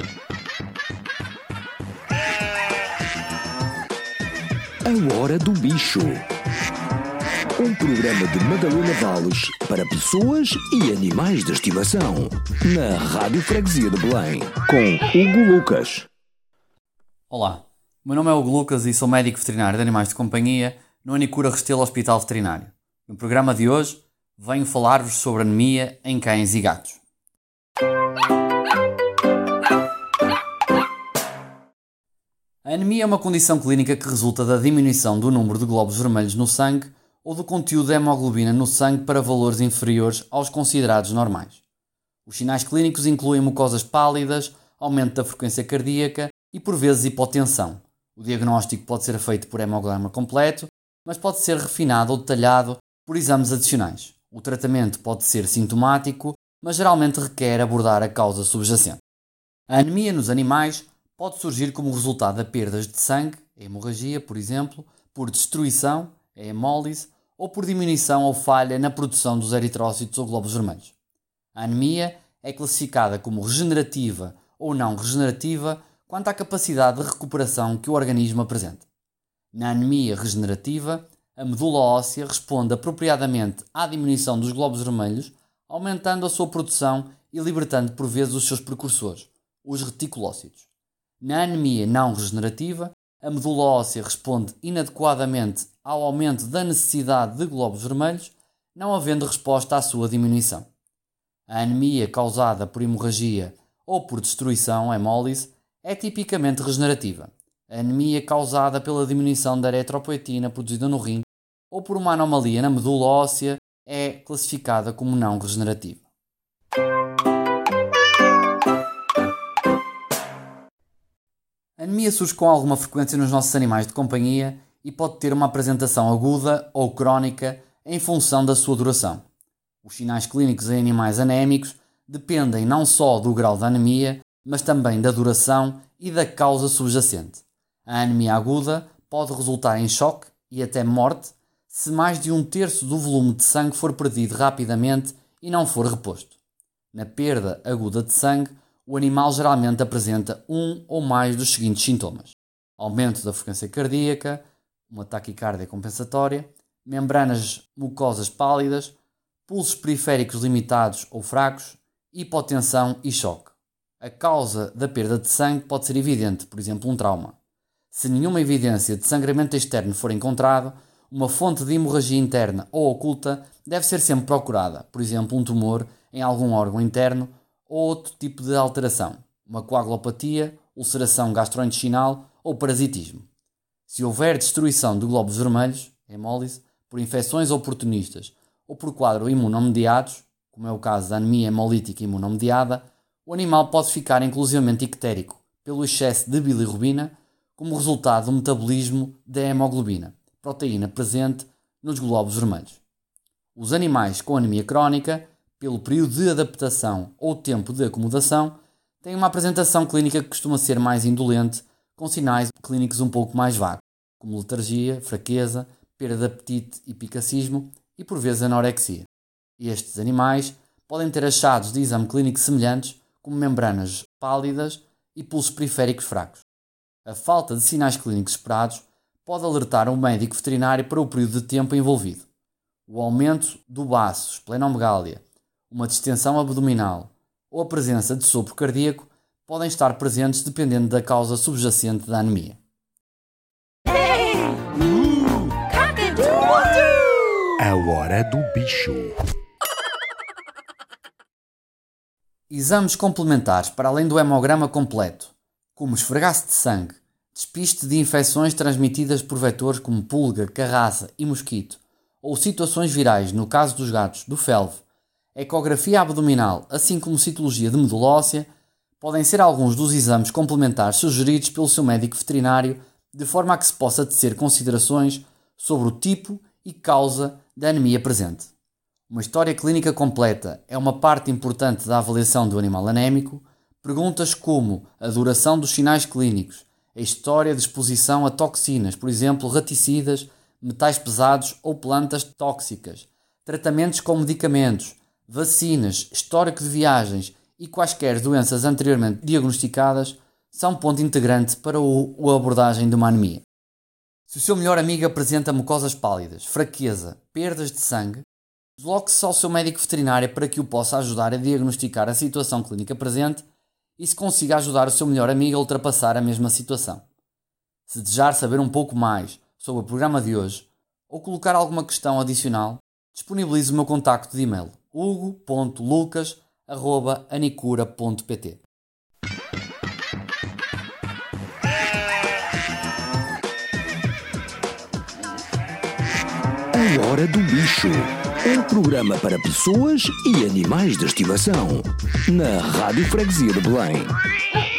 A Hora do Bicho. Um programa de Madalena Valles para pessoas e animais de estimação. Na Rádio Freguesia de Belém, com Hugo Lucas. Olá, o meu nome é Hugo Lucas e sou médico veterinário de animais de companhia no Anicura Restelo Hospital Veterinário. No programa de hoje, venho falar-vos sobre anemia em cães e gatos. A anemia é uma condição clínica que resulta da diminuição do número de glóbulos vermelhos no sangue ou do conteúdo de hemoglobina no sangue para valores inferiores aos considerados normais. Os sinais clínicos incluem mucosas pálidas, aumento da frequência cardíaca e, por vezes, hipotensão. O diagnóstico pode ser feito por hemograma completo, mas pode ser refinado ou detalhado por exames adicionais. O tratamento pode ser sintomático, mas geralmente requer abordar a causa subjacente. A anemia nos animais pode surgir como resultado de perdas de sangue, a hemorragia, por exemplo, por destruição, a hemólise, ou por diminuição ou falha na produção dos eritrócitos ou glóbulos vermelhos. A anemia é classificada como regenerativa ou não regenerativa quanto à capacidade de recuperação que o organismo apresenta. Na anemia regenerativa, a medula óssea responde apropriadamente à diminuição dos glóbulos vermelhos, aumentando a sua produção e libertando por vezes os seus precursores, os reticulócitos. Na anemia não regenerativa, a medula óssea responde inadequadamente ao aumento da necessidade de glóbulos vermelhos, não havendo resposta à sua diminuição. A anemia causada por hemorragia ou por destruição, hemólise, é tipicamente regenerativa. A anemia causada pela diminuição da eritropoetina produzida no rim ou por uma anomalia na medula óssea é classificada como não regenerativa. A anemia surge com alguma frequência nos nossos animais de companhia e pode ter uma apresentação aguda ou crónica em função da sua duração. Os sinais clínicos em animais anémicos dependem não só do grau da anemia, mas também da duração e da causa subjacente. A anemia aguda pode resultar em choque e até morte se mais de 1/3 do volume de sangue for perdido rapidamente e não for reposto. Na perda aguda de sangue, o animal geralmente apresenta um ou mais dos seguintes sintomas: aumento da frequência cardíaca, uma taquicardia compensatória, membranas mucosas pálidas, pulsos periféricos limitados ou fracos, hipotensão e choque. A causa da perda de sangue pode ser evidente, por exemplo, um trauma. Se nenhuma evidência de sangramento externo for encontrado, uma fonte de hemorragia interna ou oculta deve ser sempre procurada, por exemplo, um tumor em algum órgão interno ou outro tipo de alteração, uma coagulopatia, ulceração gastrointestinal ou parasitismo. Se houver destruição de glóbulos vermelhos, hemólise, por infecções oportunistas ou por quadros imunomediados, como é o caso da anemia hemolítica imunomediada, o animal pode ficar inclusivamente ictérico pelo excesso de bilirrubina como resultado do metabolismo da hemoglobina, proteína presente nos glóbulos vermelhos. Os animais com anemia crónica, pelo período de adaptação ou tempo de acomodação, têm uma apresentação clínica que costuma ser mais indolente, com sinais clínicos um pouco mais vagos, como letargia, fraqueza, perda de apetite e picacismo e, por vezes, anorexia. Estes animais podem ter achados de exame clínico semelhantes, como membranas pálidas e pulsos periféricos fracos. A falta de sinais clínicos esperados pode alertar o médico veterinário para o período de tempo envolvido. O aumento do baço, esplenomegália, uma distensão abdominal ou a presença de sopro cardíaco podem estar presentes dependendo da causa subjacente da anemia. A Hora do Bicho. Exames complementares para além do hemograma completo, como esfregaço de sangue, despiste de infecções transmitidas por vetores como pulga, carraça e mosquito, ou situações virais no caso dos gatos do felve, ecografia abdominal, assim como citologia de medula óssea, podem ser alguns dos exames complementares sugeridos pelo seu médico veterinário, de forma a que se possa tecer considerações sobre o tipo e causa da anemia presente. Uma história clínica completa é uma parte importante da avaliação do animal anémico. Perguntas como a duração dos sinais clínicos, a história de exposição a toxinas, por exemplo, raticidas, metais pesados ou plantas tóxicas, tratamentos com medicamentos, vacinas, histórico de viagens e quaisquer doenças anteriormente diagnosticadas são ponto integrante para a abordagem de uma anemia. Se o seu melhor amigo apresenta mucosas pálidas, fraqueza, perdas de sangue, desloque-se ao seu médico veterinário para que o possa ajudar a diagnosticar a situação clínica presente e se consiga ajudar o seu melhor amigo a ultrapassar a mesma situação. Se desejar saber um pouco mais sobre o programa de hoje ou colocar alguma questão adicional, disponibilizo o meu contacto de e-mail hugo.lucas@anicura.pt. A Hora do Bicho. Um programa para pessoas e animais de estimação. Na Rádio Freguesia de Belém.